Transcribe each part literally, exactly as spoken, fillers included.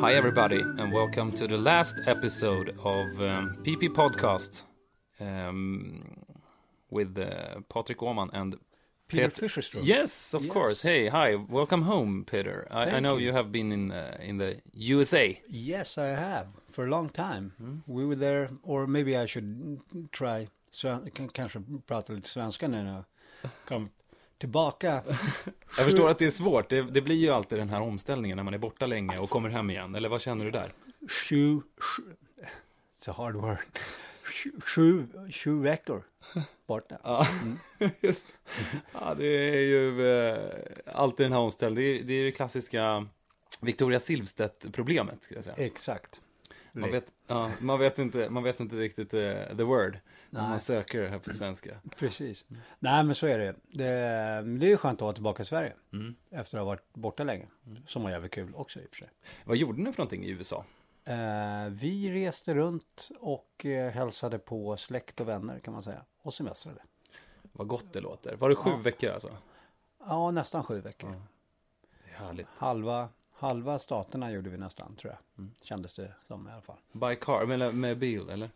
Hi everybody and welcome to the last episode of um, P P Podcast um, with uh, Patrik Åhman and Peter Fischerström. Yes, of yes. course. Hey, hi, welcome home, Peter. I, I know you. you have been in uh, in the U S A. Yes, I have for a long time. Mm. We were there, or maybe I should try. Så kanske prata lite svenska nu när jag kom tillbaka. Jag förstår att det är svårt. Det, det blir ju alltid den här omställningen när man är borta länge och kommer hem igen. Eller vad känner du där? Sju, sju it's a hard word. Sju, sju, sju veckor borta. Ja, mm. just. Ja, det är ju eh, alltid den här omställningen. Det är, det är det klassiska Victoria Silvstedt-problemet, ska jag säga. Exakt. Man vet, ja, man vet inte, man vet inte riktigt uh, the word när man söker det här på svenska. Precis. Mm. Nej, men så är det. Det, det är ju skönt att vara tillbaka i Sverige mm. efter att ha varit borta länge. Mm. Som var jävligt kul också i och för sig. Vad gjorde ni för någonting i U S A? Uh, vi reste runt och uh, hälsade på släkt och vänner kan man säga. Och semestrade. Vad gott det låter. Var det sju ja. veckor alltså? Ja, nästan sju veckor. Ja. Det är härligt. Halva... Halva staterna gjorde vi nästan, tror jag. Mm. Kändes det som i alla fall. By car, med, med bil, eller?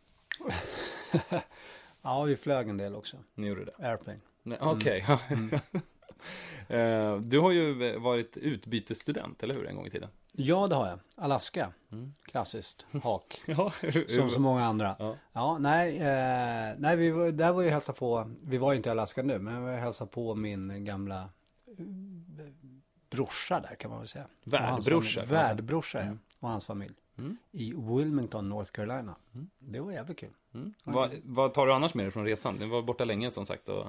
Ja, vi flög en del också. Ni gjorde det? Airplane. Okej. Okay. Mm. uh, du har ju varit utbytesstudent, eller hur, en gång i tiden? Ja, det har jag. Alaska. Mm. Klassiskt. Hak. Ja, som så många andra. Ja, ja nej. Eh, nej, vi var, där var ju hälsa på. Vi var ju inte i Alaska nu, men vi hälsa på min gamla... brorsa där kan man väl säga. Värdbrorsa. Värdbrorsa, mm. och hans familj. Mm. I Wilmington, North Carolina. Mm. Det var jävligt kul. Mm. Vad, vad tar du annars med dig från resan? Du var borta länge som sagt. Och...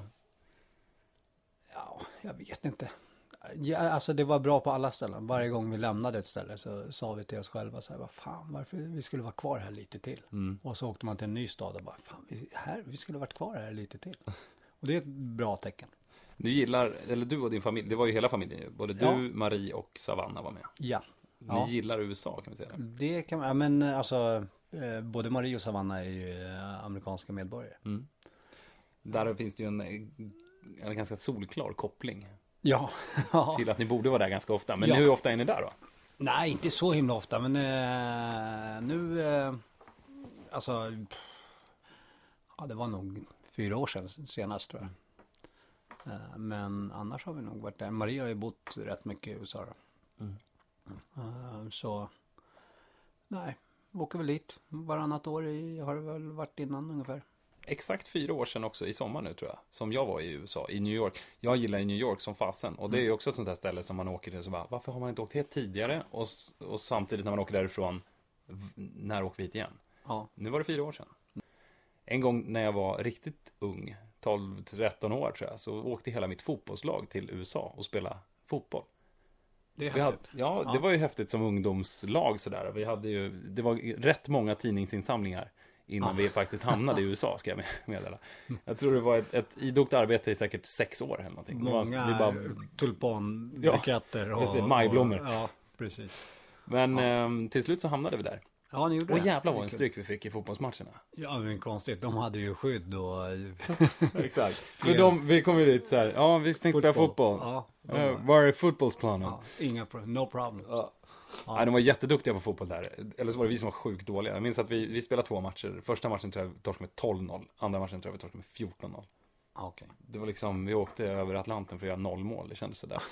Ja, jag vet inte. Ja, alltså det var bra på alla ställen. Varje gång vi lämnade ett ställe så sa vi till oss själva så här, vad fan, varför vi skulle vara kvar här lite till. Mm. Och så åkte man till en ny stad och bara, fan, vi, här, vi skulle varit kvar här lite till. Och det är ett bra tecken. Du gillar, eller du och din familj, det var ju hela familjen, både du, ja. Marie och Savannah var med. Ja. Ni ja. gillar U S A, kan vi säga. Det kan man, ja, men alltså, eh, både Marie och Savannah är ju eh, amerikanska medborgare. Mm. Där finns det ju en, en ganska solklar koppling. Ja. Till att ni borde vara där ganska ofta. Men ja. hur ofta är ni där då? Nej, inte så himla ofta, men eh, nu, eh, alltså, ja, det var nog fyra år sedan senast tror jag. Men annars har vi nog varit där. Maria har ju bott rätt mycket i U S A. Mm. Uh, så nej, vi åker väl dit varannat år i, har det väl varit innan ungefär. Exakt fyra år sedan också i sommar nu tror jag. Som jag var i U S A, i New York. Jag gillar i New York som fasen. Och det är ju också ett sånt här ställe som man åker till så bara, varför har man inte åkt hit tidigare? Och, och samtidigt när man åker därifrån, när åker vi hit igen? Ja. Nu var det fyra år sedan. En gång när jag var riktigt ung, tolv tretton år tror jag, så åkte hela mitt fotbollslag till U S A och spelade fotboll. Det är vi hade, ja, ja, det var ju häftigt som ungdomslag sådär. Vi hade ju, det var rätt många tidningsinsamlingar innan ja. vi faktiskt hamnade i U S A, ska jag meddela. Jag tror det var ett, ett idogt arbete i säkert sex år eller någonting. Många det var, vi bara, tulpanbuketter ja, och precis, majblommor. Ja, precis. Men ja. eh, till slut så hamnade vi där. Ja, ni gjorde och det. jävlar vad en stryk vi fick i fotbollsmatcherna. Ja, men konstigt. De hade ju skydd och... Exakt. För de, vi kom ju dit så här. Ja, vi tänkte spela fotboll. Ja, uh, var är fotbollsplanen? Ja, inga problem. No problem. Ja. Ja. Ja, de var jätteduktiga på fotboll där. Eller så var det vi som var sjukt dåliga. Jag minns att vi, vi spelade två matcher. Första matchen tror jag vi torskade med tolv noll. Andra matchen tror jag vi torskade med fjorton noll. Okay. Det var liksom, vi åkte över Atlanten för att göra noll mål. Det kändes sådär.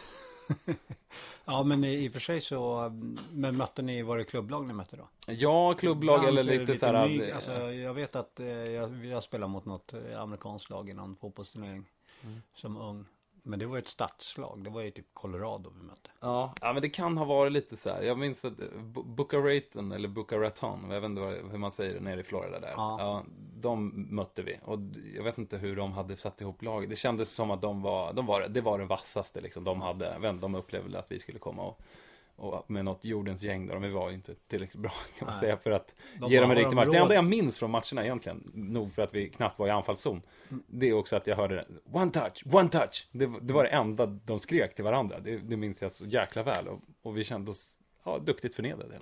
Ja, men i, i och för sig så, men mötte ni, var det klubblag ni mötte då? Ja, klubblag eller lite, lite så här. Ny, alltså, jag vet att eh, jag, jag spelar mot något eh, amerikanskt lag i någon fotbollsturnering mm. som ung. Men det var ett stadslag, det var ju typ Colorado vi mötte. Ja, ja men det kan ha varit lite så här. Jag minns att Boca Raton eller Boca Raton, jag vet inte hur man säger det nere i Florida där. Ja. Ja, de mötte vi. Och jag vet inte hur de hade satt ihop laget. Det kändes som att de var, de var, det var det vassaste liksom. De hade, jag de upplevde att vi skulle komma och, och med något jordens gäng där. Men vi var ju inte tillräckligt bra kan man Nej. säga för att de ge dem en riktig match. Det enda jag minns från matcherna egentligen, nog för att vi knappt var i anfallszon, mm. det är också att jag hörde one touch, one touch. Det, det var det enda de skrek till varandra. Det, det minns jag så jäkla väl. Och, och vi kände oss ja, duktigt förnedrade.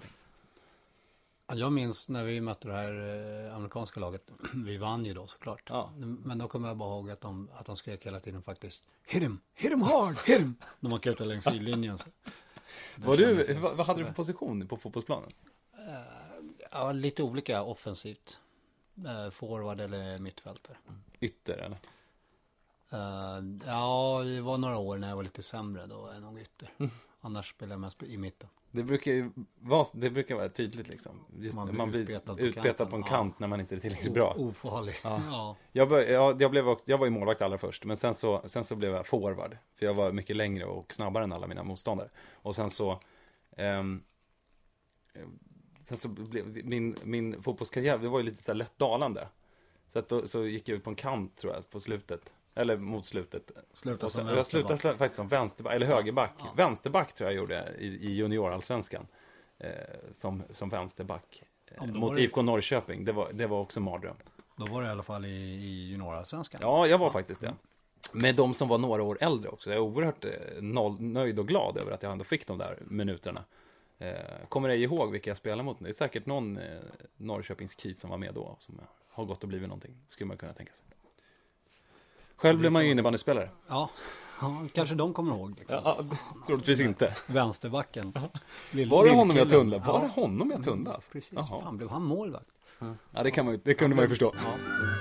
Jag minns när vi mötte det här eh, amerikanska laget. Vi vann ju då såklart. Ja. Men då kommer jag bara ihåg att de, att de skrek hela tiden faktiskt hit him, hit him hard, hit him. De åker ut längs sidlinjen så. Var du, vad, vad hade du för position på fotbollsplanen? Uh, ja, lite olika offensivt. Uh, forward eller mittfältare. Ytter eller? Uh, ja, det var några år när jag var lite sämre. Då var jag nog ytter. Mm. Annars spelade jag mest i mitten. Det brukar ju vara, det brukar vara tydligt liksom. Just man blir, man blir utpetad, på, utpetad på en kant ja. När man inte är tillräckligt bra. Ofarlig. Ja. Ja. Jag, bör, jag, jag, blev också, jag var ju målvakt allra först. Men sen så, sen så blev jag forward. För jag var mycket längre och snabbare än alla mina motståndare. Och sen så... Um, sen så blev min, min fotbollskarriär, det var ju lite så här lätt dalande. Så att då, så gick jag ut på en kant tror jag på slutet. Eller mot slutet. Sluta och sen, som jag slutade slä, faktiskt som vänsterback, eller högerback. Ja. Vänsterback tror jag gjorde i, i juniorallsvenskan. Eh, som, som vänsterback. Eh, mot det... I F K Norrköping. Det var, det var också mardröm. Då var det i alla fall i, i juniorallsvenskan. Ja, jag var ja. faktiskt det. Mm. Med de som var några år äldre också. Jag är oerhört eh, noll, nöjd och glad över att jag ändå fick de där minuterna. Eh, kommer jag ihåg vilka jag spelade mot? Det är säkert någon eh, Norrköpings kis som var med då. Som har gått och blivit någonting. Skulle man kunna tänka sig. Själv blev man ju innebandyspelare. Ja, ja, kanske de kommer ihåg. Liksom. Ja, troligtvis inte. Vänsterbacken. Lill, var det honom jag tunnlade? Var ja. det honom jag tunnlade? Alltså? Precis, Jaha. Fan blev han målvakt? Mm. Ja, det, kan man, det kunde man ju förstå. Ja.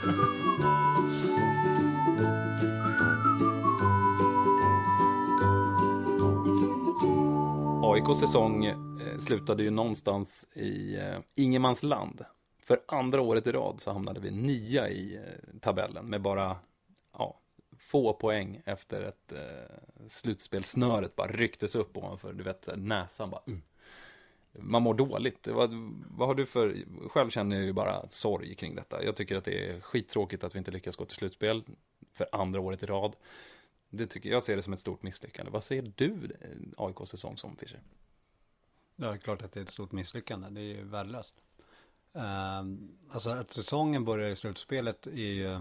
A I K:s säsong eh, slutade ju någonstans i eh, ingenmansland. För andra året i rad så hamnade vi nia i eh, tabellen med bara ja, få poäng efter ett eh, slutspel. Snöret bara rycktes upp ovanför, du vet, näsan bara. Mm. Man mår dåligt. Vad, vad har du för... Själv känner jag ju bara sorg kring detta. Jag tycker att det är skittråkigt att vi inte lyckas gå till slutspel för andra året i rad. Det tycker jag ser det som ett stort misslyckande. Vad ser du A I K:s säsong som, Fischer? Ja, det är klart att det är ett stort misslyckande. Det är ju värdelöst. Uh, alltså att säsongen börjar i slutspelet är ju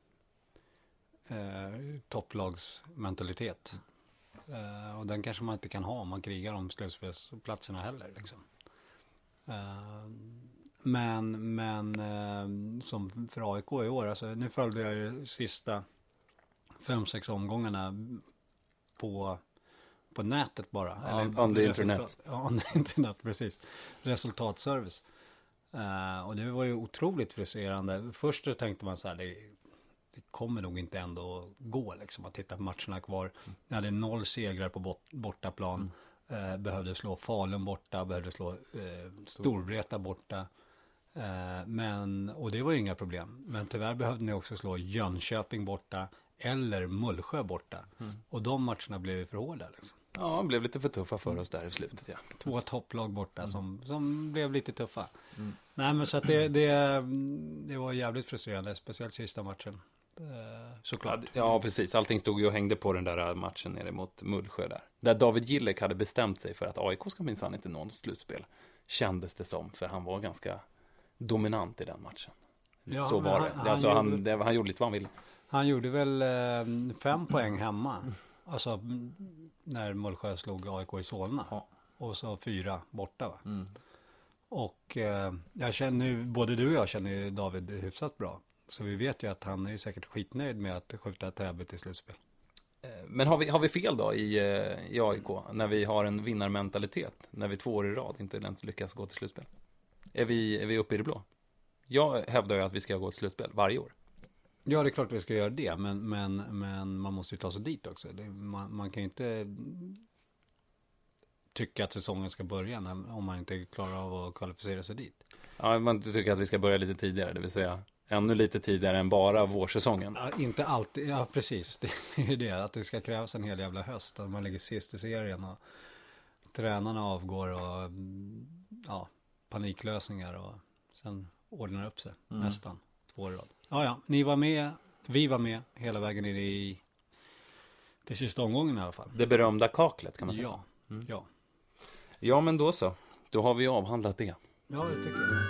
uh, topplagsmentalitet. Uh, och den kanske man inte kan ha om man krigar om slutspelsplatserna heller. Liksom. Uh, men men uh, som för A I K i år, alltså, nu följde jag ju sista fem, sex omgångarna på, på nätet bara. Ja, eller under internet. Ja, under internet, precis. Resultatservice. Uh, och det var ju otroligt frustrerande. Först så tänkte man så här, det, det kommer nog inte ändå gå liksom, att titta på matcherna kvar. Mm. Jag hade noll segrar på bort, bortaplan. Mm. Uh, behövde slå Falun borta, behövde slå uh, Storvreta borta. Uh, men, och det var ju inga problem. Men tyvärr behövde ni också slå Jönköping borta eller Mullsjö borta. Mm. Och de matcherna blev ju för hårda liksom. Ja, blev lite för tuffa för oss där i slutet, ja. Två topplag borta mm. som, som blev lite tuffa. Mm. Nej, men så att det, det, det var jävligt frustrerande, speciellt sista matchen. Såklart. Ja, precis. Allting stod ju och hängde på den där matchen nere mot Mullsjö där. Där David Gillek hade bestämt sig för att A I K ska minsann inte nå något slutspel. Kändes det som, för han var ganska dominant i den matchen. Ja, så var han, det. Han, alltså, han, gjorde, det, han gjorde lite vad han ville. Han gjorde väl eh, fem poäng hemma. Alltså när Mullsjö slog A I K i Solna. Ja. Och så fyra borta, va? Mm. Och eh, jag känner ju, både du och jag känner ju David hyfsat bra. Så vi vet ju att han är säkert skitnöjd med att skjuta Täby till slutspel. Men har vi, har vi fel då i, i A I K när vi har en vinnarmentalitet? När vi två år i rad inte ens lyckas gå till slutspel? Är vi, är vi uppe i det blå? Jag hävdar ju att vi ska gå till slutspel varje år. Ja, det är klart att vi ska göra det. Men, men, men man måste ju ta sig dit också. Det, man, man kan ju inte tycka att säsongen ska börja när, om man inte klarar av att kvalificera sig dit. Ja, man tycker att vi ska börja lite tidigare. Det vill säga ännu lite tidigare än bara vårsäsongen. Ja, inte alltid. Ja, precis. Det är ju det. Att det ska krävas en hel jävla höst. Att man ligger sist i serien och tränarna avgår och ja, paniklösningar och sen ordnar upp sig. Mm. Nästan två år i rad. Ja, ja. Ni var med. Vi var med hela vägen in i till sista omgången i alla fall. Det berömda kaklet kan man säga. Ja, så. Mm. ja. Ja, men då så. Då har vi avhandlat det. Ja, det tycker jag.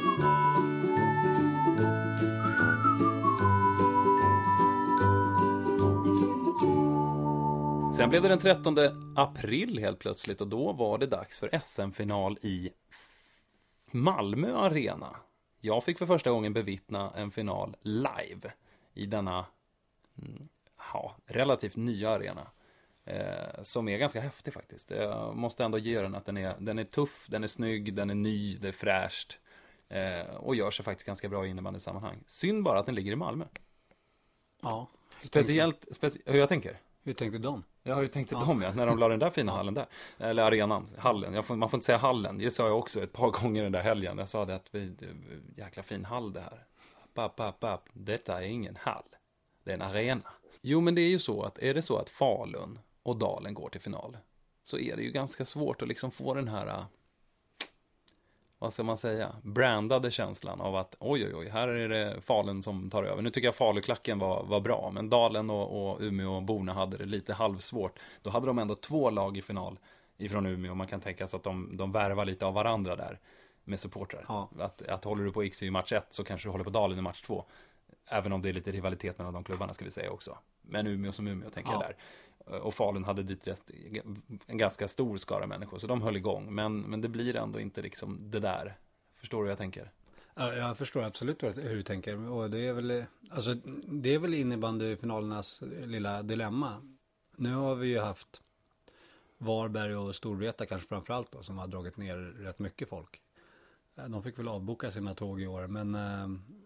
Sen blev det den trettonde april helt plötsligt och då var det dags för S M-final i Malmö Arena. Jag fick för första gången bevittna en final live i denna ja, relativt nya arena. Eh, som är ganska häftig faktiskt. Jag måste ändå ge den att den är, den är tuff, den är snygg, den är ny, det är fräscht. Eh, och gör sig faktiskt ganska bra i innebandysammanhang. Synd bara att den ligger i Malmö. Ja. Speciellt, speci- hur jag tänker. Hur tänkte de? Ja, hur tänkte Ja. de ja, när de la den där fina hallen där. Eller arenan, hallen. Jag får, man får inte säga hallen. Det sa jag också ett par gånger den där helgen. Jag sa det att vi, det, jäkla fin hall det här. Papp, papp, papp. Detta är ingen hall. Det är en arena. Jo, men det är ju så att är det så att Falun och Dalen går till final, så är det ju ganska svårt att liksom få den här, vad ska man säga, brandade känslan av att oj, oj, oj, här är det Falun som tar över. Nu tycker jag Faluklacken var, var bra, men Dalen och, och Umeå och Borna hade det lite halvsvårt. Då hade de ändå två lag i final ifrån Umeå. Man kan tänka sig att de, de värvar lite av varandra där med supportrar. Ja. Att, att håller du på X i match ett så kanske du håller på Dalen i match två. Även om det är lite rivalitet mellan de klubbarna ska vi säga också. Men Umeå som Umeå tänker Ja. jag där. Och Falun hade dit rätt, en ganska stor skara människor. Så de höll igång. Men, men det blir ändå inte liksom det där. Förstår du hur jag tänker? Ja, jag förstår absolut hur du tänker. Och det är väl, alltså, det är väl innebandyfinalernas lilla dilemma. Nu har vi ju haft Varberg och Storvreta kanske framförallt då, som har dragit ner rätt mycket folk. De fick väl avboka sina tåg i år. Men eh,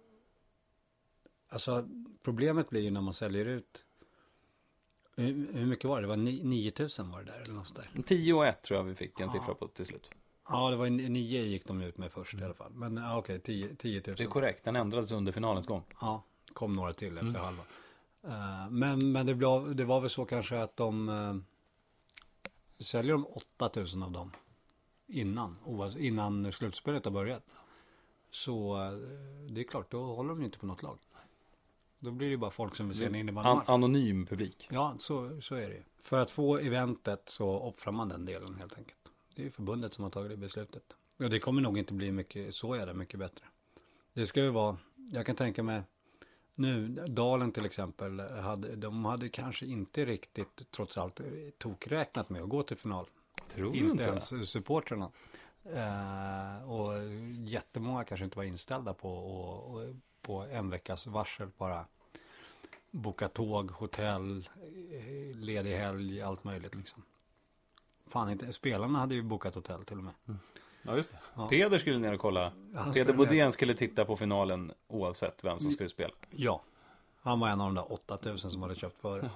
alltså problemet blir ju när man säljer ut. Hur, hur mycket var det? Det var nio tusen var det där eller något där. tio och ett tror jag vi fick en Ja. siffra på till slut. Ja, det var nio gick de ut med först i alla fall. Men ja, okej, tio, tio tusen. Det är korrekt, den ändrades under finalens gång. Ja, kom några till efter Mm. halva. Uh, men men det, blev, det var väl så kanske att de uh, säljer de åtta tusen av dem innan, oavsett, innan slutspelet har börjat. Så uh, det är klart, då håller de ju inte på något lag. Då blir det ju bara folk som vill se en An- innebandymatch. anonym publik. Ja, så, så är det ju. För att få eventet så offrar man den delen helt enkelt. Det är ju förbundet som har tagit det beslutet. Och det kommer nog inte bli mycket, så är det mycket bättre. Det ska ju vara, jag kan tänka mig, nu, Dalen till exempel, hade, de hade kanske inte riktigt, trots allt, tokräknat med att gå till final. Tror du Inte inte? ens supportrarna. Eh, och jättemånga kanske inte var inställda på, och, och, på en veckas varsel bara boka tåg, hotell, eh, ledig helg, allt möjligt liksom. Fan inte, spelarna hade ju bokat hotell till och med. Ja, just det. Ja. Peder skulle ner och kolla. Han Peder skulle Bodén skulle titta på finalen oavsett vem som skulle spela. Ja, han var en av de där åtta tusen som hade köpt före.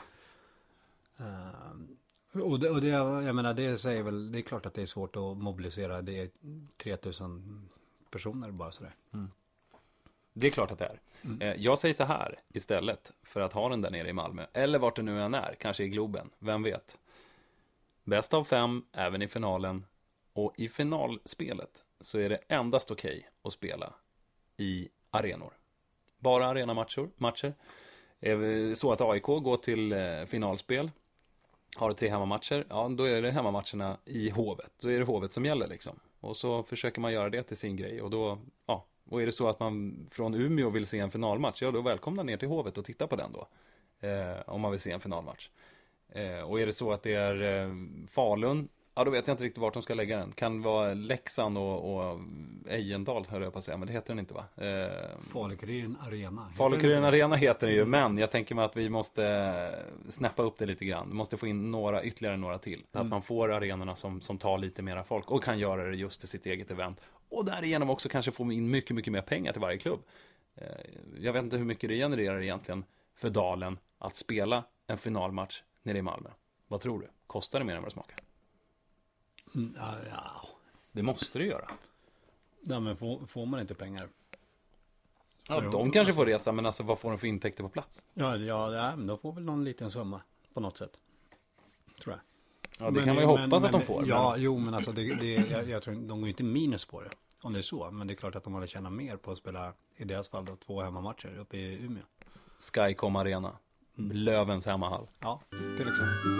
Uh, och det, och det, jag menar, det säger väl, det är klart att det är svårt att mobilisera, det är tre tusen personer bara sådär. Det är klart att det är. Mm. Eh, Jag säger så här istället för att ha den där nere i Malmö. Eller vart det nu än är, kanske i Globen, vem vet. Bäst av fem, även i finalen. Och i finalspelet så är det endast okej att spela i arenor. Bara arenamatcher. Matcher. Är det så att A I K går till eh, finalspel, har tre hemmamatcher, ja då är det hemmamatcherna i Hovet. Då är det Hovet som gäller liksom. Och så försöker man göra det till sin grej. Och då, ja, och är det så att man från Umeå vill se en finalmatch, ja då välkomna ner till Hovet och titta på den då. Eh, om man vill se en finalmatch. Eh, och är det så att det är eh, Falun, ja då vet jag inte riktigt vart de ska lägga den. Kan vara Leksand och, och Ejendal höll jag på att säga, men det heter den inte va? Eh, Falukuriren Arena. Falukuriren Arena heter den ju, men jag tänker mig att vi måste snäppa upp det lite grann. Vi måste få in några, ytterligare några till. Så Mm. att man får arenorna som, som tar lite mera folk och kan göra det just till sitt eget event. Och därigenom också kanske få in mycket, mycket mer pengar till varje klubb. Eh, Jag vet inte hur mycket det genererar egentligen för Dalen att spela en finalmatch nere i Malmö. Vad tror du? Kostar det mer än vad det smakar? Mm, ja, ja. Det måste det göra. ja, men får, får man inte pengar? Ja, de kanske får resa, men alltså vad får de för intäkter på plats? Ja, ja, ja men då får väl någon liten summa på något sätt. Tror jag. Ja, det Men- kan man ju men- hoppas att men- de får. Ja, men... jo, men alltså det, det, jag, jag tror de går ju inte minus på det. Om det är så. Men det är klart att de hade tjänat mer på att spela, i deras fall då, två hemmamatcher uppe i Umeå. Skycom Arena. Lövens hemmahall. Ja, till exempel.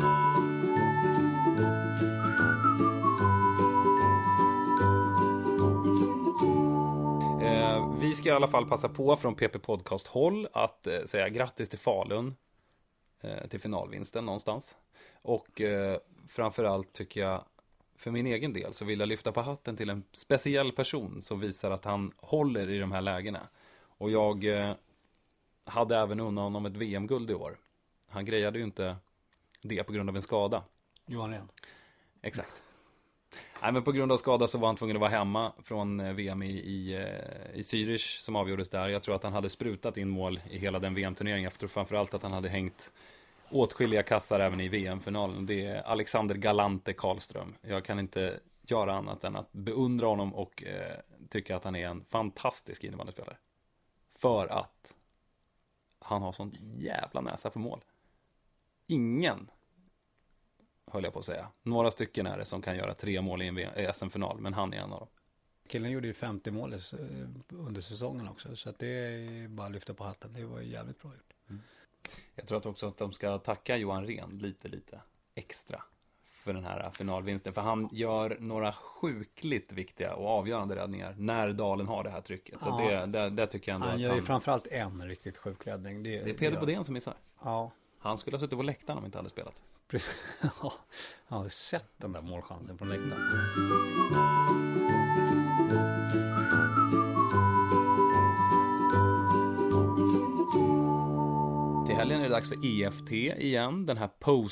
Eh, vi ska i alla fall passa på från P P Podcast-håll att eh, säga grattis till Falun. Eh, till finalvinsten någonstans. Och eh, framförallt tycker jag, för min egen del, så vill jag lyfta på hatten till en speciell person som visar att han håller i de här lägena. Och jag eh, hade även unnat honom ett V M-guld i år. Han grejade ju inte det på grund av en skada. Johan Rehn. Exakt. Nej, men på grund av skada så var han tvungen att vara hemma från V M i, i, i Zürich som avgjordes där. Jag tror att han hade sprutat in mål i hela den V M-turneringen. Jag tror framförallt att han hade hängt åtskilliga kassar även i V M-finalen. Det är Alexander Galante Karlström. Jag kan inte göra annat än att beundra honom och eh, tycka att han är en fantastisk innebandyspelare. För att han har sånt jävla näsa för mål. Ingen, höll jag på att säga. Några stycken är det som kan göra tre mål i en S M-final, men han är en av dem. Killen gjorde ju femtio mål under säsongen också, så att det är bara att lyfta på hatten. Det var ju jävligt bra gjort. Mm. Jag tror att också att de ska tacka Johan Rehn lite, lite extra för den här finalvinsten. För han gör några sjukligt viktiga och avgörande räddningar när Dalen har det här trycket. Så ja. det, det, det tycker jag ändå han att gör han... ju framförallt en riktigt sjuk räddning. Det, det är Peder Bodén som missar. Ja. Han skulle ha suttit på läktaren om inte hade spelat. Ja, jag har sett den där målchansen från läktaren. Till helgen är det dags för E F T igen. Den här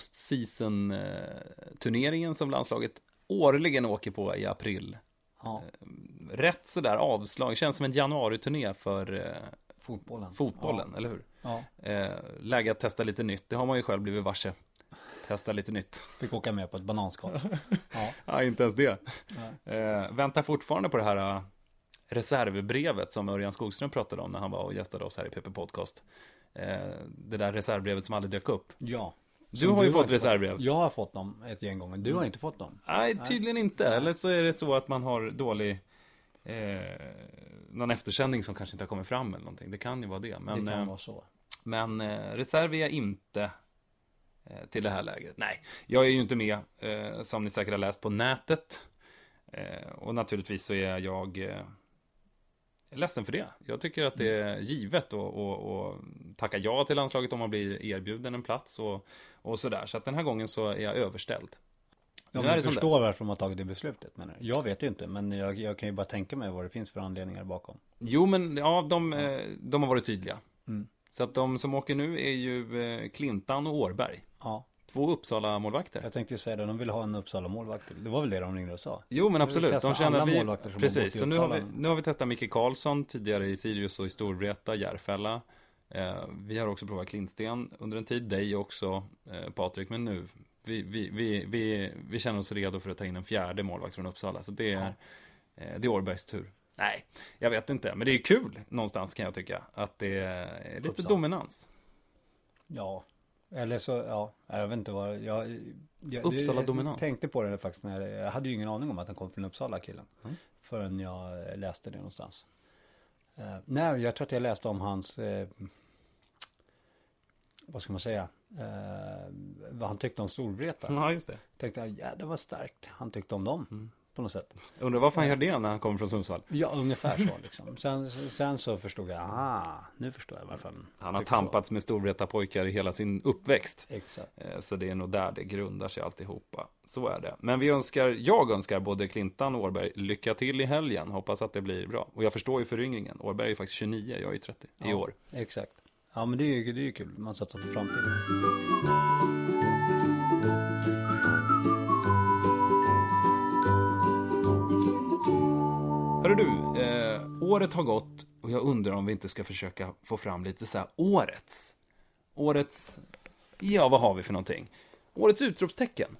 post-season-turneringen som landslaget årligen åker på i april. Ja. Rätt sådär avslag. Känns som en januari-turné för fotbollen, fotbollen ja. Eller hur? Ja. Läge att testa lite nytt. Det har man ju själv blivit varse. Testa lite nytt. Fick åka med på ett bananskal. Ja. Ja, inte ens det. Eh, väntar fortfarande på det här uh, reservbrevet som Örjan Skogström pratade om när han var och gästade oss här i P P Podcast. Eh, det där reservbrevet som aldrig dök upp. Ja. Du har du ju har fått reservbrev. Fått, jag har fått dem ett gäng gånger. Du har inte fått dem. Nej, tydligen Nej. inte. Eller så är det så att man har dålig eh, någon eftersändning som kanske inte har kommit fram eller någonting. Det kan ju vara det. Men, det kan eh, vara så. Men eh, reserv är jag inte eh, till det här läget. Nej, jag är ju inte med eh, som ni säkert har läst på nätet. Eh, och naturligtvis så är jag eh, ledsen för det. Jag tycker att det är givet att och, och tacka ja till landslaget om man blir erbjuden en plats och, och sådär. Så att den här gången så är jag överställd. Ja, men jag förstår varför de har tagit det beslutet. Men jag vet ju inte, men jag, jag kan ju bara tänka mig vad det finns för anledningar bakom. Jo, men ja, de, ja. de har varit tydliga. Mm. Så att de som åker nu är ju Klintan och Årberg. Ja. Två Uppsala-målvakter. Jag tänkte ju säga det, de ville ha en Uppsala-målvakt. Det var väl det de ringde och sa. Jo, men absolut. De känner alla vi... målvakter som Precis, så nu har, vi, nu har vi testat Micke Karlsson tidigare i Sirius och i Storvreta, Järfälla. Eh, vi har också provat Klintsten under en tid, dig också, eh, Patrik. Men nu, vi, vi, vi, vi, vi känner oss redo för att ta in en fjärde målvakt från Uppsala. Så det är, ja. eh, det är Årbergs tur. Nej, jag vet inte. Men det är kul någonstans kan jag tycka. Att det är lite Uppsala. Dominans. Ja, eller så, ja, jag vet inte vad, jag, jag, Uppsala jag, dominans. Jag tänkte på det faktiskt när jag, jag hade ju ingen aning om att han kom från Uppsala, killen. Mm. Förrän jag läste det någonstans. Uh, nej, jag tror att jag läste om hans, uh, vad ska man säga, uh, vad han tyckte om Storvreta. Ja, just det. Tänkte jag, ja, det var starkt. Han tyckte om dem. Mm. På något sätt. Undrar varför han gör det när han kommer från Sundsvall. Ja, ungefär så liksom. Sen, sen så förstod jag, aha, nu förstår jag varför han Han har tampats så. Med Storvreta-pojkar i hela sin uppväxt. Exakt. Så det är nog där det grundar sig alltihopa. Så är det. Men vi önskar, jag önskar både Klintan och Årberg lycka till i helgen. Hoppas att det blir bra. Och jag förstår ju föryngringen. Årberg är ju faktiskt tjugonio, jag är trettio ja, i år. Exakt. Ja, men det är ju, det är ju kul. Man satsar på framtiden. Hörru du, eh, året har gått och jag undrar om vi inte ska försöka få fram lite så här årets. Årets, ja vad har vi för någonting? Årets utropstecken.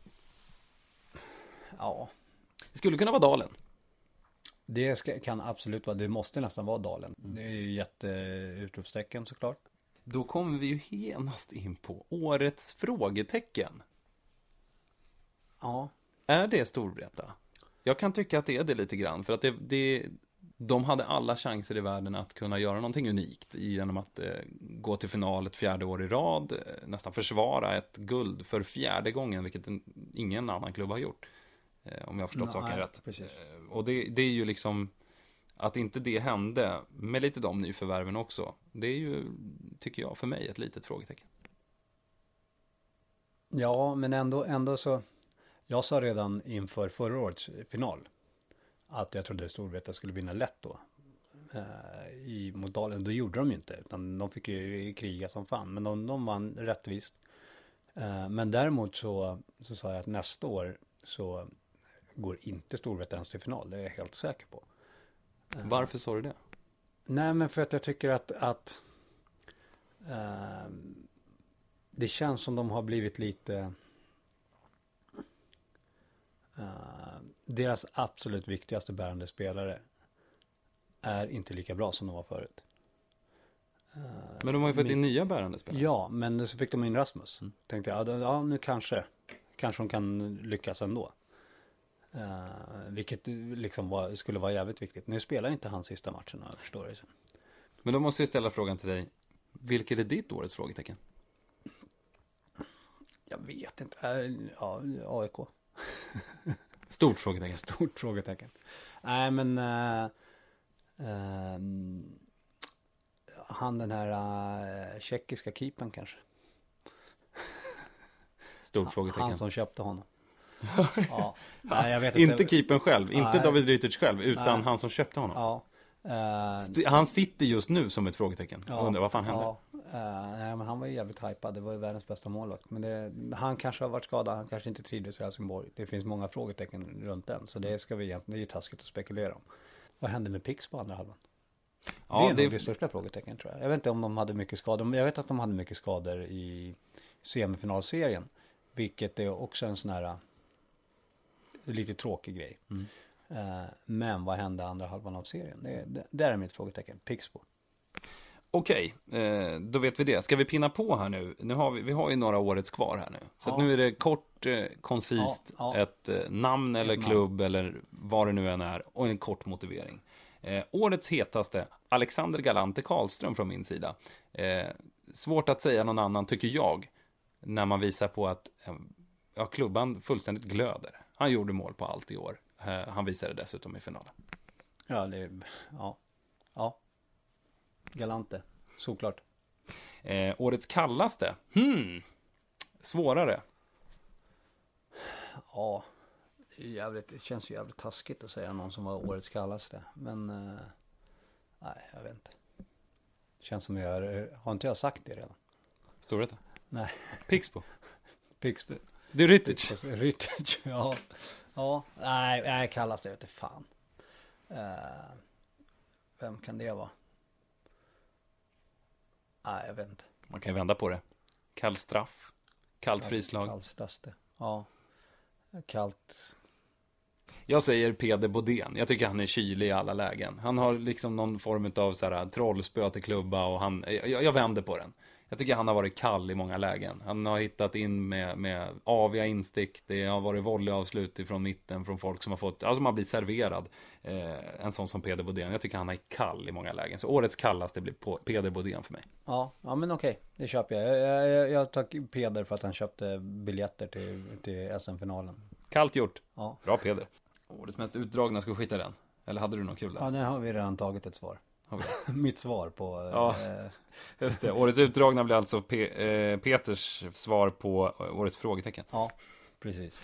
Ja. Det skulle kunna vara Dalen. Det ska, kan absolut vara, det måste nästan vara Dalen. Mm. Det är ju jätteutropstecken såklart. Då kommer vi ju genast in på årets frågetecken. Ja. Är det Storvreta? Jag kan tycka att det är det lite grann. För att det, det, de hade alla chanser i världen att kunna göra någonting unikt. Genom att eh, gå till final ett fjärde år i rad. Eh, nästan försvara ett guld för fjärde gången. Vilket en, ingen annan klubb har gjort. Eh, om jag har förstått Nej, saken rätt. Precis. Eh, och det, det är ju liksom... Att inte det hände med lite de nyförvärven också. Det är ju, tycker jag, för mig ett litet frågetecken. Ja, men ändå, ändå så... Jag sa redan inför förra årets final att jag trodde Storvreta skulle vinna lätt då eh, i mot Dalen. Då gjorde de ju inte, utan de fick ju kriga som fan. Men de, de vann rättvist. Uh, men däremot så, så sa jag att nästa år så går inte Storvreta ens till final. Det är jag helt säker på. Uh, Varför sa du det? Nej, men för att jag tycker att, att uh, det känns som de har blivit lite... Uh, deras absolut viktigaste bärande spelare är inte lika bra som de var förut. Uh, men de har ju fått in nya bärande spelare. Ja, men så fick de in Rasmus. Mm. Tänkte jag, ja, ja nu kanske. Kanske de kan lyckas ändå. Uh, vilket liksom var, skulle vara jävligt viktigt. Nu spelar inte han sista matchen, jag förstår det. Men då måste jag ställa frågan till dig. Vilket är ditt årets frågetecken? Jag vet inte. Uh, ja, A I K. Stort frågetecken. Stort frågetecken. Nej, men uh, uh, han den här uh, tjeckiska keepern kanske. Stort frågetecken. Han som köpte honom. Ja. Nej, jag vet inte. inte keepern själv, nej. Inte David Rytich själv, utan nej. Han som köpte honom. Ja. Uh, han sitter just nu som ett frågetecken. Ja, Jag undrar vad fan hände. Ja. Uh, nej, men han var ju jävligt hypad. Det var ju världens bästa målvakt. Men det, han kanske har varit skadad. Han kanske inte trivdes i Helsingborg. Det finns många frågetecken runt den. Så det ska vi egentligen, det är ju taskigt att spekulera om. Vad hände med Pix på andra halvan? Ja, det är det nog det största frågetecken, tror jag. Jag vet inte om de hade mycket skador. Jag vet att de hade mycket skador i semifinalserien. Vilket är också en sån här lite tråkig grej. Mm. Uh, men vad hände andra halvan av serien? Det, det, det är mitt frågetecken. Pixbo. Okej, eh, då vet vi det. Ska vi pinna på här nu? Nu har vi, vi har ju några årets kvar här nu. Så ja. att nu är det kort, eh, koncist, ja, ja. ett eh, namn eller ett klubb namn. Eller vad det nu än är. Och en kort motivering. Eh, årets hetaste, Alexander Galante Karlström från min sida. Eh, svårt att säga någon annan, tycker jag. När man visar på att eh, ja, klubban fullständigt glöder. Han gjorde mål på allt i år. Eh, han visade dessutom i finalen. Ja, det ja. Ja. Galante, såklart. Eh, årets kallaste. Hmm. Svårare. Ja, det, är jävligt, det känns ju jävligt taskigt att säga någon som var årets kallaste. Men, eh, nej, jag vet inte. Det känns som jag, har inte jag sagt det redan? Storvreta? Nej. Pixbo? Pixbo. Det är Rytich. Rytich, ja. Ja, nej, nej kallaste, jag vet inte fan. Uh, vem kan det vara? Nej, jag vet inte. Man kan ju vända på det. Kall straff. Kallt frislag. Kallstaste. Ja. Kallt. Jag säger Peder Bodén. Jag tycker han är kylig i alla lägen. Han har liksom någon form av så här trollspö till klubba och han, jag, jag vänder på den. Jag tycker han har varit kall i många lägen. Han har hittat in med, med aviga instick. Det har varit volleyavslut ifrån mitten från folk som har fått, alltså man blir serverad. Eh, en sån som Peder Bodén. Jag tycker han är kall i många lägen. Så årets kallaste blir på Peder Bodén för mig. Ja, ja men okej. Det köper jag. Jag, jag, jag tar Peder för att han köpte biljetter till, till S M-finalen. Kallt gjort. Ja. Bra Peder. Årets mest utdragna, ska vi skita den? Eller hade du något kul där? Ja, det har vi redan tagit ett svar. Mitt svar på... Ja, eh... just det. Årets utdragna blir alltså P- eh, Peters svar på årets frågetecken. Ja, precis.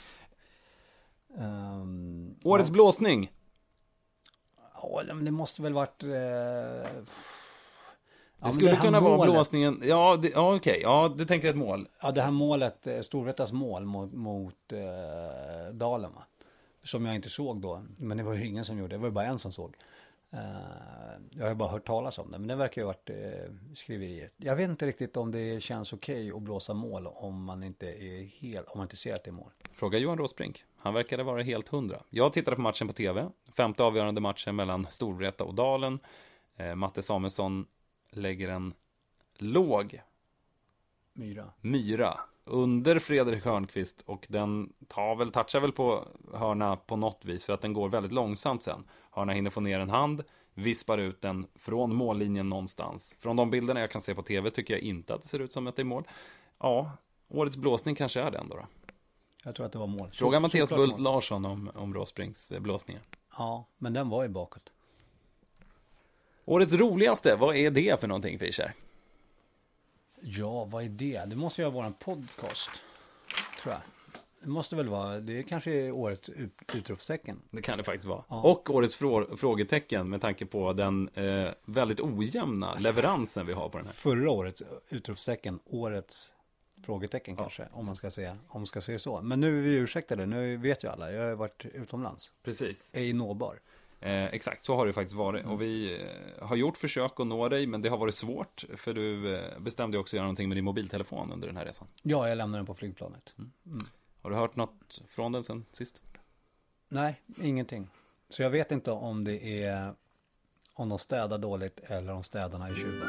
Um, årets ja. blåsning. Ja, men det måste väl varit... Eh... Det ja, skulle det kunna målet. vara blåsningen. Ja, det, ja okej. Okay. Ja, du tänker ett mål. Ja, det här målet, Storvretas mål mot, mot eh, Dalen, va? Som jag inte såg då. Men det var ju ingen som gjorde. Det var ju bara en som såg. Uh, jag har ju bara hört talas om det. Men det verkar ju ha varit uh, skriverier. Jag vet inte riktigt om det känns okej okay att blåsa mål. Om man inte är helt, om man inte ser att det är mål. Fråga Johan Råsbrink. Han verkade vara helt hundra. Jag tittade på matchen på tv. Femte avgörande matchen mellan Storvreta och Dalen. uh, Matte Samuelsson lägger en låg Myra Myra under Fredrik Hörnqvist. Och den tar väl, touchar väl på hörna på något vis. För att den går väldigt långsamt sen. Hörna hinner få ner en hand. Vispar ut den från mållinjen någonstans. Från de bilderna jag kan se på tv tycker jag inte att det ser ut som att det är mål. Ja, årets blåsning kanske är den då. då. Jag tror att det var mål. Fråga Mattias Bult mål. Larsson om, om Råsbrinks blåsningar. Ja, men den var ju bakåt. Årets roligaste, vad är det för någonting, Fischer? Ja, vad är det? Det måste ju vara en podcast, tror jag. Det måste väl vara, det är kanske årets ut, utropstecken. Det kan det faktiskt vara. Ja. Och årets frå, frågetecken med tanke på den eh, väldigt ojämna leveransen vi har på den här. Förra årets utropstecken, årets frågetecken ja. kanske, om man ska säga, om man ska säga så. Men nu är vi ursäktade, nu vet ju alla, jag har varit utomlands. Precis. Är nåbar. Eh, exakt, så har det faktiskt varit. Mm. Och vi eh, har gjort försök att nå dig, men det har varit svårt. För du eh, bestämde också att göra någonting med din mobiltelefon under den här resan. Ja, jag lämnade den på flygplanet. Mm. Mm. Har du hört något från den sen sist? Nej, ingenting. Så jag vet inte om det är om de städar dåligt eller om städarna är tjuvar.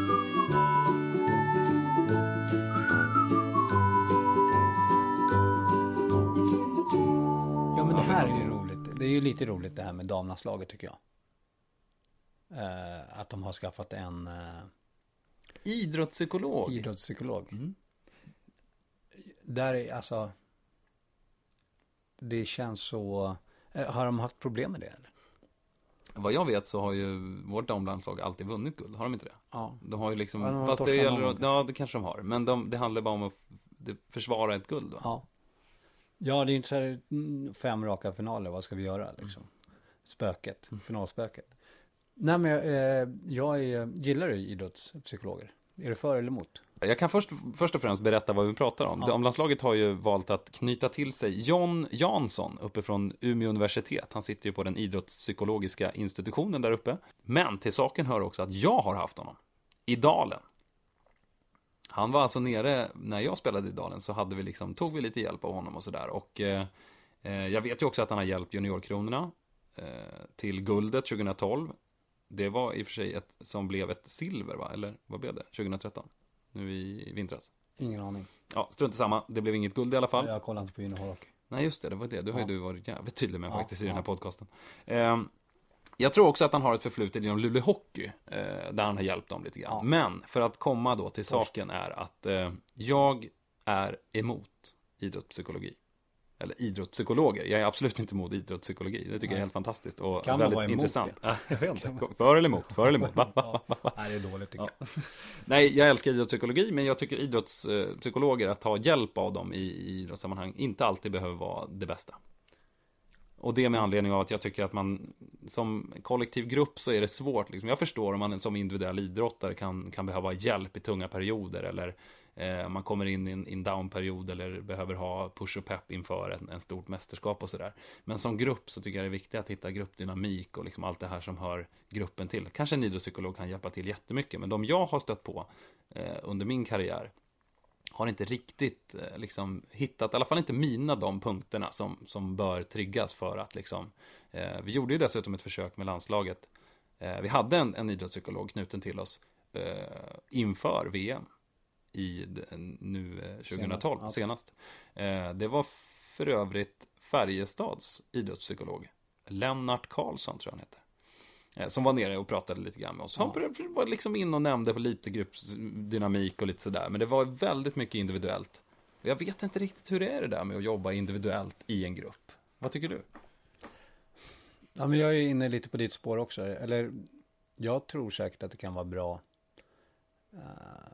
Ja, men det här är ju roligt. Det är ju lite roligt det här med damlandslaget tycker jag. Eh, att de har skaffat en eh, idrottspsykolog. Idrottspsykolog. Mm. Där är alltså det känns så eh, har de haft problem med det eller? Vad jag vet så har ju vårt damlandslag alltid vunnit guld, har de inte det? Ja. De har ju liksom, ja, de fast det gäller, ja det kanske de har, men de, det handlar bara om att försvara ett guld va? Ja. Ja, det är inte så här fem raka finaler, vad ska vi göra liksom? Spöket, finalspöket. Nej men eh, jag är, gillar ju idrottspsykologer. Är du för eller emot? Jag kan först, först och främst berätta vad vi pratar om. Ja. Damlandslaget har ju valt att knyta till sig John Jansson uppifrån Umeå universitet. Han sitter ju på den idrottspsykologiska institutionen där uppe. Men till saken hör också att jag har haft honom i Dalen. Han var alltså nere, när jag spelade i Dalen så hade vi liksom, tog vi lite hjälp av honom och sådär. Och eh, jag vet ju också att han har hjälpt juniorkronorna eh, till guldet tjugohundratolv. Det var i och för sig ett som blev ett silver va? Eller vad blev det? tjugohundratretton? Nu i vintras. Ingen aning. Ja, strunt i samma. Det blev inget guld i alla fall. Jag kollar inte på juniorhockey. Nej just det, det var det. Du har ja. ju du varit jävligt tydlig med ja, faktiskt i ja. den här podcasten. Eh, jag tror också att han har ett förflutet inom Luleå Hockey. Eh, där han har hjälpt dem lite grann. Ja. Men för att komma då till saken är att eh, jag är emot idrottspsykologi. Eller idrottspsykologer. Jag är absolut inte emot idrottspsykologi. Det tycker Nej. jag är helt fantastiskt och kan väldigt intressant. Ja, jag vet inte. För eller emot? För eller emot? Va, va, va, va. Nej, det är dåligt tycker ja. jag. Nej, jag älskar idrottspsykologi, men jag tycker idrottspsykologer att ta hjälp av dem i, i idrottssammanhang inte alltid behöver vara det bästa. Och det med anledning av att jag tycker att man som kollektiv grupp så är det svårt. Liksom. Jag förstår om man som individuell idrottare kan, kan behöva hjälp i tunga perioder eller eh, man kommer in i en in down-period eller behöver ha push och pepp inför en, en stort mästerskap och sådär. Men som grupp så tycker jag det är viktigt att hitta gruppdynamik och liksom allt det här som hör gruppen till. Kanske en idrottspsykolog kan hjälpa till jättemycket, men de jag har stött på eh, under min karriär har inte riktigt eh, liksom hittat, i alla fall inte mina de punkterna som, som bör triggas för att liksom, eh, vi gjorde ju dessutom ett försök med landslaget. Eh, vi hade en, en idrottspsykolog knuten till oss eh, inför V M i nu eh, tjugohundratolv senast. senast. Eh, det var för övrigt Färjestads idrottspsykolog Lennart Karlsson tror jag han heter. Som var nere och pratade lite grann med oss. Han var liksom in och nämnde på lite gruppdynamik och lite sådär. Men det var väldigt mycket individuellt. Jag vet inte riktigt hur det är det där med att jobba individuellt i en grupp. Vad tycker du? Ja, men jag är inne lite på ditt spår också. Eller jag tror säkert att det kan vara bra uh,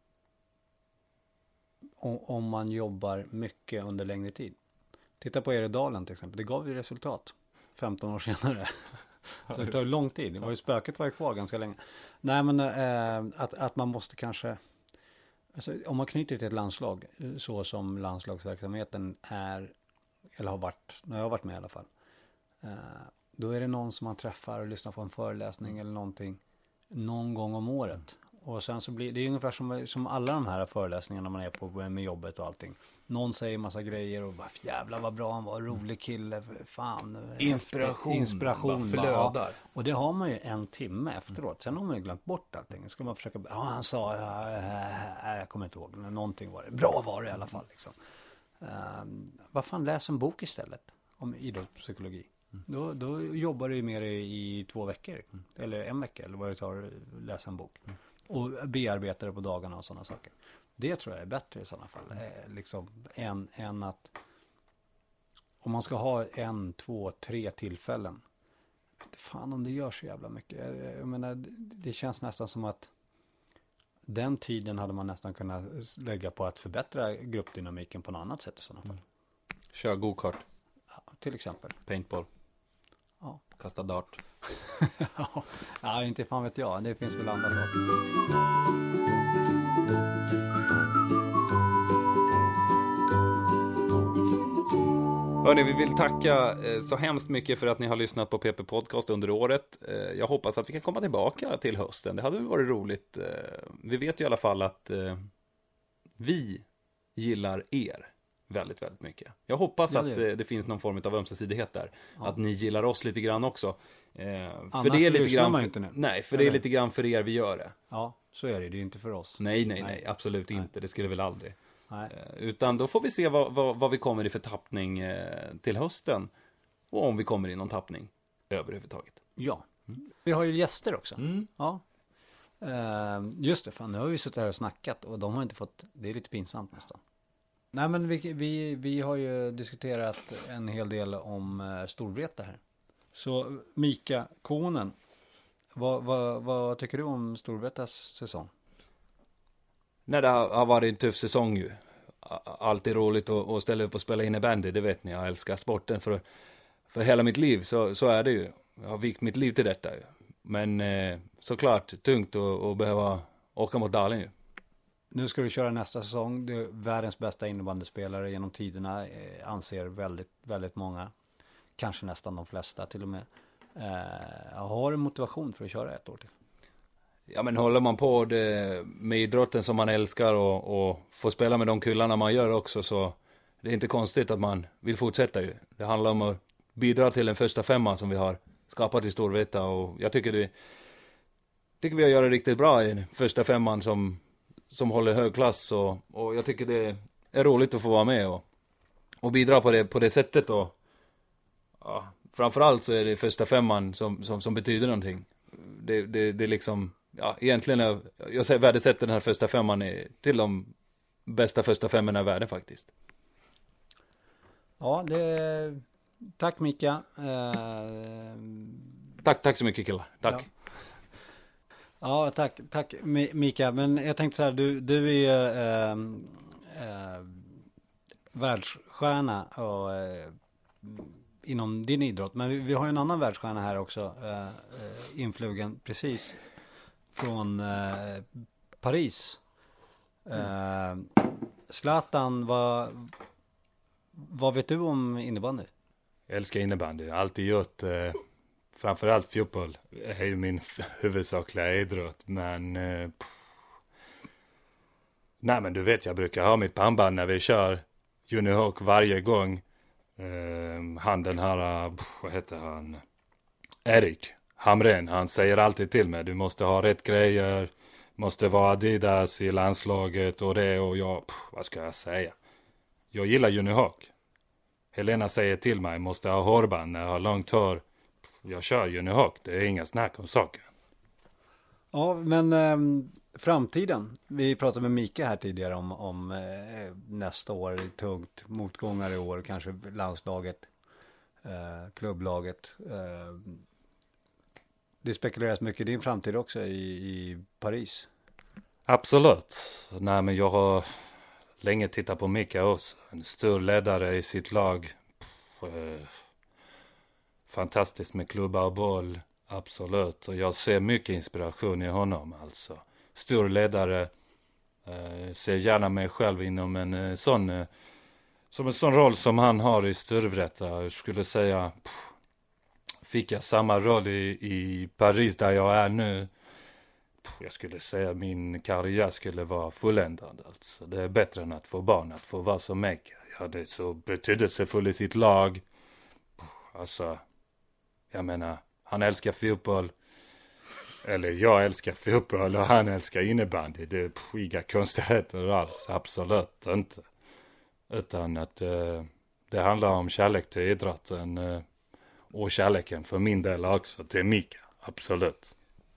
om, om man jobbar mycket under längre tid. Titta på Eredalen till exempel. Det gav ju resultat femton år senare. Så det tar lång tid. Det var ju spöket var ju kvar ganska länge. Nej men äh, att, att man måste kanske alltså, om man knyter till ett landslag så som landslagsverksamheten är eller har varit, när jag har varit med i alla fall. Äh, då är det någon som man träffar och lyssnar på en föreläsning mm. eller någonting någon gång om året. Och sen så blir det är ungefär som, som alla de här föreläsningarna man är på med jobbet och allting. Någon säger massa grejer och bara jävlar vad bra han var, rolig kille, fan. Inspiration, inspiration bara flödar. Ja. Och det har man ju en timme efteråt. Sen har man ju glömt bort allting. Ska man försöka, ja han sa, ja, jag kommer inte ihåg, men någonting var det. Bra var det i alla fall liksom. Um, vad fan, läs en bok istället om idrottspsykologi. Mm. Då, då jobbar du med det i två veckor. Mm. Eller en vecka, eller vad det tar att läsa en bok. Mm. Och bearbeta det på dagarna och sådana saker. Det tror jag är bättre i sådana fall. Eh, liksom, än, än att om man ska ha en, två, tre tillfällen. Fan om det gör så jävla mycket. Jag, jag menar, det, det känns nästan som att den tiden hade man nästan kunnat lägga på att förbättra gruppdynamiken på något annat sätt i sådana fall. Kör go-kart. Ja, till exempel. Paintball. Ja. Kasta dart. Ja, inte fan vet jag. Det finns väl andra saker. Hörrni, vi vill tacka eh, så hemskt mycket för att ni har lyssnat på P P Podcast under året. Eh, jag hoppas att vi kan komma tillbaka till hösten. Det hade väl varit roligt. Eh, vi vet ju i alla fall att eh, vi gillar er väldigt, väldigt mycket. Jag hoppas ja, det. att eh, det finns någon form av ömsesidighet där. Ja. Att ni gillar oss lite grann också. Eh, för det är lite grann för, inte nu. Nej, för Eller? det är lite grann för er vi gör det. Ja, så är det. Det är inte för oss. Nej, nej, nej. nej absolut nej. inte. Det skulle väl aldrig. Nej. Utan då får vi se vad, vad, vad vi kommer i för tappning eh, till hösten. Och om vi kommer i någon tappning överhuvudtaget. Ja, mm. vi har ju gäster också. Mm. Ja. Uh, just det, fan nu har vi suttit här och snackat. Och de har inte fått, det är lite pinsamt nästan. Nej men vi, vi, vi har ju diskuterat en hel del om uh, Storvreta här. Så Mika Konen, vad, vad, vad tycker du om Storvretas säsong? Nej, det har varit en tuff säsong ju. Alltid roligt att, att ställa upp och spela innebandy, det vet ni. Jag älskar sporten för, för hela mitt liv, så, så är det ju. Jag har vikt mitt liv till detta ju. Men eh, såklart tungt att, att behöva åka mot Dalen ju. Nu ska du köra nästa säsong. Du är världens bästa innebandyspelare genom tiderna, eh, anser väldigt, väldigt många. Kanske nästan de flesta till och med. Eh, har du motivation för att köra ett år till? Ja, men håller man på det, med idrotten som man älskar och, och får spela med de kullarna man gör också, så det är inte konstigt att man vill fortsätta ju. Det handlar om att bidra till den första femman som vi har skapat i Storvreta, och jag tycker det tycker vi har gjort det riktigt bra i den första femman som, som håller hög klass, och, och jag tycker det är roligt att få vara med och, och bidra på det, på det sättet, och ja, framförallt så är det första femman som, som, som betyder någonting. Det, det, det är liksom ja, egentligen är, jag säger värdesätter den här första femman är till de bästa första femmorna i världen faktiskt. Ja, det tack Mika. Eh... Tack, tack så mycket killar. Tack. Ja, ja tack, tack Mika. Men jag tänkte så här, du, du är ju eh, eh, världsstjärna och eh, inom din idrott. Men vi, vi har ju en annan världsstjärna här också, eh, influgen precis från eh, Paris. Eh, Zlatan, vad, vad vet du om innebandy? Jag älskar innebandy. Jag har alltid gjort, eh, framförallt fotboll är ju min huvudsakliga idrott. Men, eh, nej men du vet, jag brukar ha mitt pannband när vi kör juniorhawk varje gång. Eh, han den här, vad heter han? Erik Hamren, han säger alltid till mig, du måste ha rätt grejer, måste vara Adidas i landslaget och det, och jag, pff, vad ska jag säga? Jag gillar juniorhawk. Helena säger till mig, måste ha hårband när jag har långt hår. Jag kör juniorhawk, det är inga snack om saker. Ja, men eh, framtiden. Vi pratade med Mika här tidigare om, om eh, nästa år, tungt, motgångar i år, kanske landslaget, eh, klubblaget. Eh, det spekuleras mycket i din framtid också i, i Paris. Absolut. Nej, men jag har länge tittat på Mika också. En stor ledare i sitt lag. Eh, fantastiskt med klubba och boll. Absolut. Och jag ser mycket inspiration i honom alltså. Stor ledare. Eh, ser gärna mig själv inom en eh, sån eh, som en sån roll som han har i Storvreta. Jag skulle säga, pff, fick jag samma roll i, i Paris där jag är nu. Pff, jag skulle säga min karriär skulle vara fulländad alltså. Det är bättre än att få barn, att få vara som Mika. Ja, det är så betydelsefull i sitt lag. Pff, alltså, jag menar, han älskar fotboll. Eller jag älskar fotboll och han älskar innebandy. Det är inga konstigheter alls. Absolut inte. Utan att eh, det handlar om kärlek till idrotten. Eh, och kärleken för min del också till Mika. Absolut.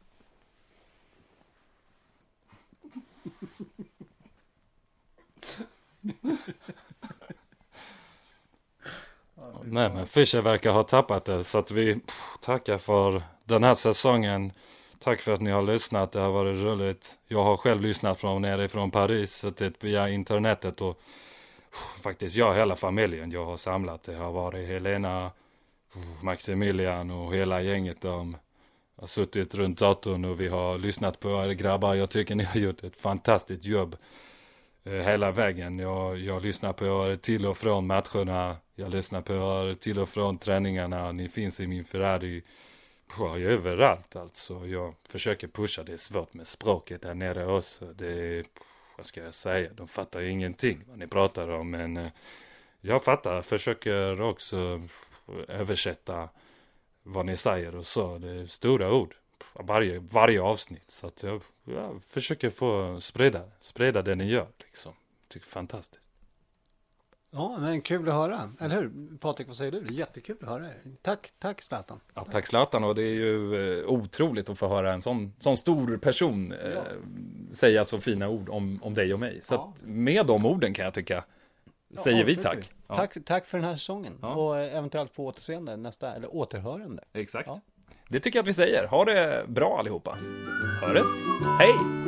Nej, men Fischer verkar ha tappat det. Så att vi pff, tackar för den här säsongen. Tack för att ni har lyssnat. Det har varit roligt. Jag har själv lyssnat från nerifrån Paris. Suttit via internetet. Och pff, faktiskt jag och hela familjen. Jag har samlat. Det har varit Helena, pff, Maximilian och hela gänget. De har suttit runt datorn och vi har lyssnat på er grabbar. Jag tycker ni har gjort ett fantastiskt jobb. eh, hela vägen. Jag, jag lyssnar på er till och från matcherna. Jag lyssnar på er till och från träningarna. Ni finns i min Ferrari. Ja, överallt alltså. Jag försöker pusha. Det är svårt med språket där nere också. Det är, vad ska jag säga? De fattar ju ingenting vad ni pratar om. Men eh, jag fattar. Försöker också översätta vad ni säger och så. Det är stora ord. Varje, varje avsnitt. Så att jag, jag försöker få sprida, sprida det ni gör liksom. Tycker fantastiskt. Ja, men kul att höra. Eller hur? Patrik, vad säger du? Det är jättekul att höra. Tack, tack Zlatan. Ja, tack Zlatan, och det är ju eh, otroligt att få höra en sån, sån stor person eh, Ja. säga så fina ord om, om dig och mig. Så Ja. att med de orden kan jag tycka, Ja, säger vi avslutar tack. Ja. Tack, tack för den här säsongen. Ja. Och eh, eventuellt på återseende nästa, eller återhörande. Exakt. Ja. Det tycker jag att vi säger. Ha det bra allihopa. Höres. Hej!